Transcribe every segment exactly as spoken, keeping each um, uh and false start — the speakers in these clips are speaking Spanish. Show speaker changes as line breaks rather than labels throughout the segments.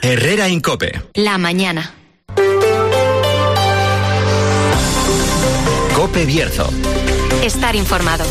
Herrera Incope.
La mañana.
Cope Bierzo.
Estar informado.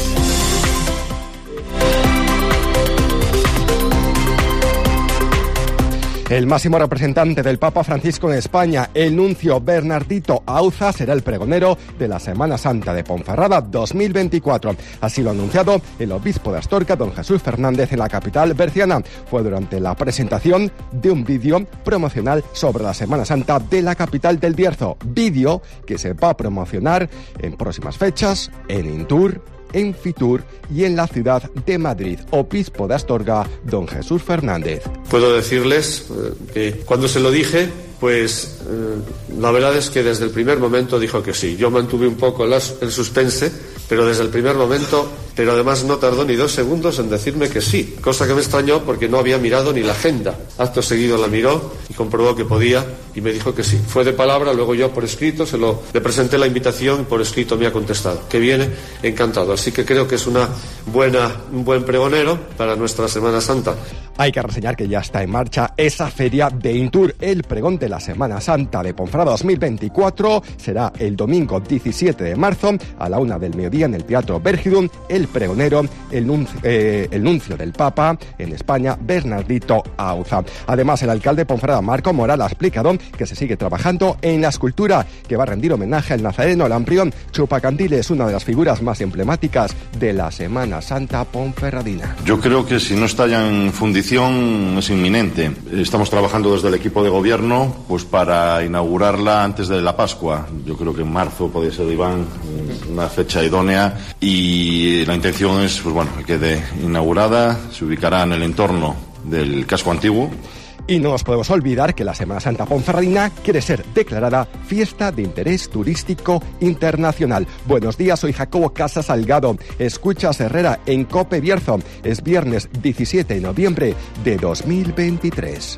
El máximo representante del Papa Francisco en España, el nuncio Bernardito Auza, será el pregonero de la Semana Santa de Ponferrada dos mil veinticuatro. Así lo ha anunciado el obispo de Astorga, don Jesús Fernández, en la capital berciana. Fue durante la presentación de un vídeo promocional sobre la Semana Santa de la capital del Bierzo. Vídeo que se va a promocionar en próximas fechas en Intur, en Fitur y en la ciudad de Madrid. Obispo de Astorga, don Jesús Fernández.
Puedo decirles eh, que cuando se lo dije, pues eh, la verdad es que desde el primer momento dijo que sí. Yo mantuve un poco las, el suspense, pero desde el primer momento, pero además no tardó ni dos segundos en decirme que sí, cosa que me extrañó porque no había mirado ni la agenda. Acto seguido la miró y comprobó que podía y me dijo que sí. Fue de palabra, luego yo por escrito se lo le presenté la invitación y por escrito me ha contestado que viene, encantado. Así que creo que es una buena, un buen pregonero para nuestra Semana Santa.
Hay que reseñar que ya está en marcha esa feria de Intur. El pregón de la Semana Santa de Ponferrada dos mil veinticuatro será el domingo diecisiete de marzo a la una del mediodía en el Teatro Bergidum. El pregonero, el nuncio, eh, el nuncio del Papa en España, Bernardito Auza. Además, el alcalde de Ponferrada, Marco Moral, ha explicado que se sigue trabajando en la escultura que va a rendir homenaje al nazareno Lamprión Chupacandiles, una de las figuras más emblemáticas de la Semana Santa ponferradina.
Yo creo que si no está ya en fundición es inminente. Estamos trabajando desde el equipo de gobierno pues para inaugurarla antes de la Pascua. Yo creo que en marzo podría ser, Iván, una fecha idónea, y la intención es pues bueno que quede inaugurada, se ubicará en el entorno del casco antiguo.
Y no nos podemos olvidar que la Semana Santa ponferradina quiere ser declarada Fiesta de Interés Turístico Internacional. Buenos días, soy Jacobo Casa Salgado. Escuchas Herrera en Cope Bierzo. Es viernes diecisiete de noviembre de dos mil veintitrés.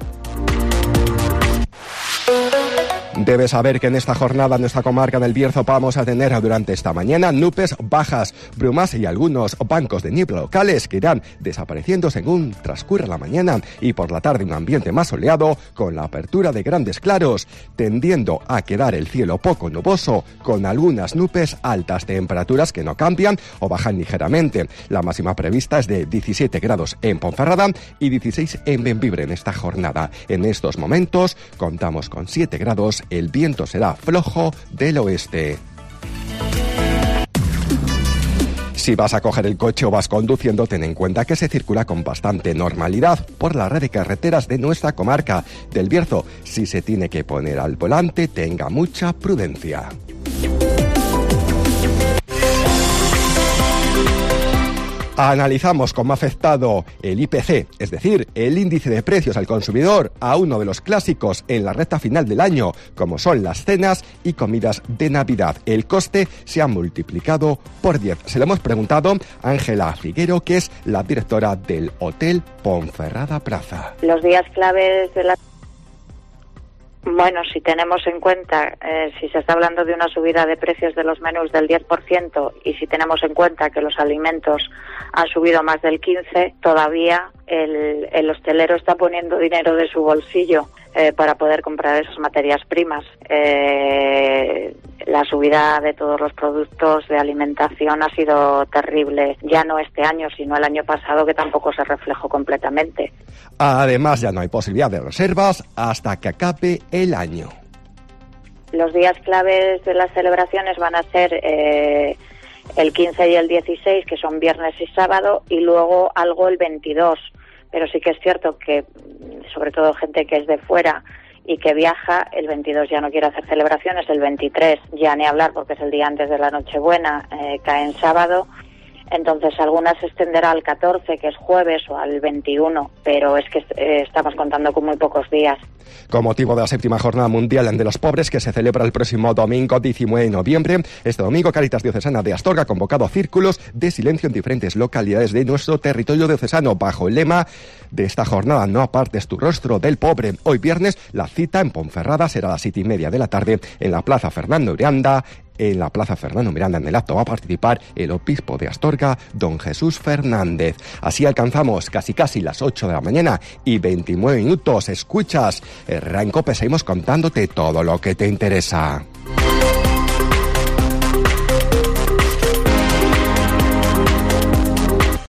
Debes saber que en esta jornada en nuestra comarca del Bierzo vamos a tener durante esta mañana nubes bajas, brumas y algunos bancos de niebla locales que irán desapareciendo según transcurra la mañana, y por la tarde un ambiente más soleado con la apertura de grandes claros, tendiendo a quedar el cielo poco nuboso con algunas nubes altas, temperaturas que no cambian o bajan ligeramente. La máxima prevista es de diecisiete grados en Ponferrada y dieciséis en Bembibre en esta jornada. En estos momentos contamos con siete grados. El viento será flojo del oeste. Si vas a coger el coche o vas conduciendo, ten en cuenta que se circula con bastante normalidad por la red de carreteras de nuestra comarca del Bierzo. Si se tiene que poner al volante, tenga mucha prudencia. Analizamos cómo ha afectado el I P C, es decir, el índice de precios al consumidor, a uno de los clásicos en la recta final del año, como son las cenas y comidas de Navidad. El coste se ha multiplicado por diez. Se lo hemos preguntado a Ángela Figuero, que es la directora del Hotel Ponferrada Plaza.
Los días claves de la... Bueno, si tenemos en cuenta, eh, si se está hablando de una subida de precios de los menús del diez por ciento y si tenemos en cuenta que los alimentos han subido más del quince por ciento, todavía el, el hostelero está poniendo dinero de su bolsillo eh, para poder comprar esas materias primas. Eh, la subida de todos los productos de alimentación ha sido terrible, ya no este año, sino el año pasado, que tampoco se reflejó completamente.
Además, ya no hay posibilidad de reservas hasta que acabe el año.
Los días claves de las celebraciones van a ser eh, el quince y el dieciséis, que son viernes y sábado, y luego algo el veintidós. Pero sí que es cierto que, sobre todo gente que es de fuera y que viaja, el veintidós ya no quiere hacer celebraciones, el veintitrés ya ni hablar porque es el día antes de la Nochebuena, eh, cae en sábado. Entonces algunas se extenderá al catorce, que es jueves, o al veintiuno, pero es que eh, estamos contando con muy pocos días.
Con motivo de la séptima Jornada Mundial de los Pobres, que se celebra el próximo domingo diecinueve de noviembre, este domingo Cáritas Diocesana de Astorga ha convocado círculos de silencio en diferentes localidades de nuestro territorio diocesano bajo el lema de esta jornada: no apartes tu rostro del pobre. Hoy viernes la cita en Ponferrada será a las siete y media de la tarde en la Plaza Fernando Miranda. En la Plaza Fernando Miranda, en el acto, va a participar el obispo de Astorga, don Jesús Fernández. Así alcanzamos casi casi las ocho de la mañana y veintinueve minutos. Escuchas Herrera en COPE, seguimos contándote todo lo que te interesa.